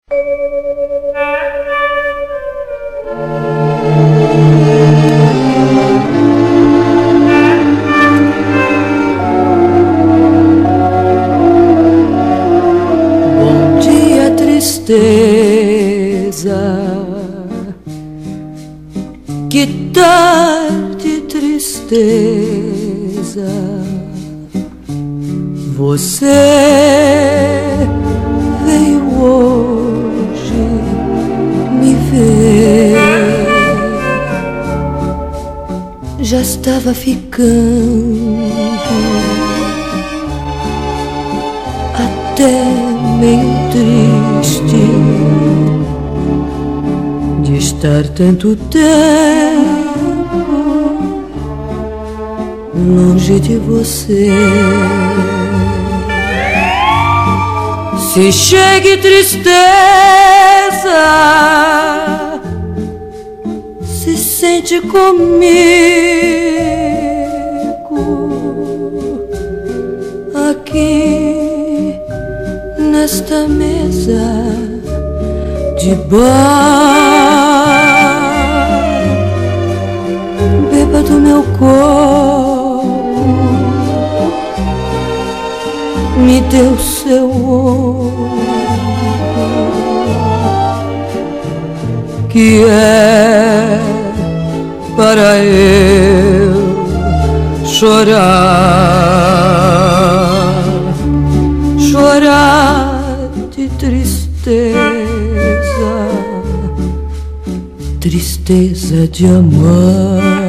Bom dia, tristeza. Que tarde, tristeza. Você veio hoje me ver. Já estava ficando até meio triste de estar tanto tempo longe de você. Se chegue tristeza, se sente comigo aqui nesta mesa de bar. Beba do meu copo, me dê o seu ombro, que é para eu chorar, chorar de tristeza, tristeza de amar.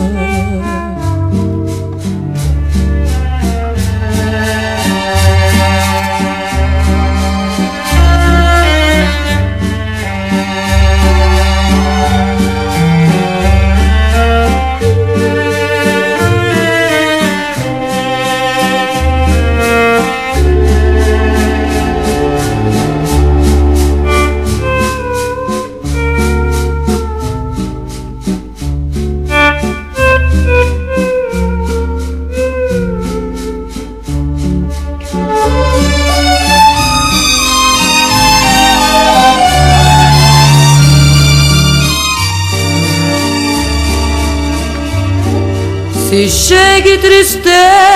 Se chegue tristeza,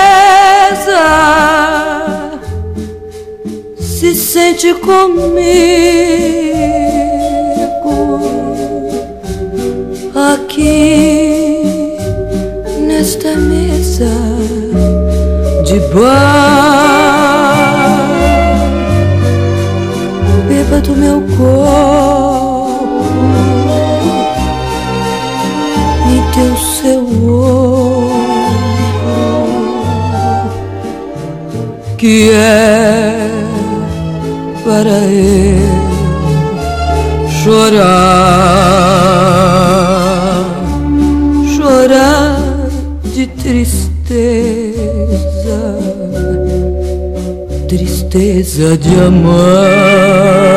se sente comigo aqui nesta mesa de bar. Beba do meu copo, me dê o seu ombro, que é para eu chorar, chorar de tristeza, tristeza de amar.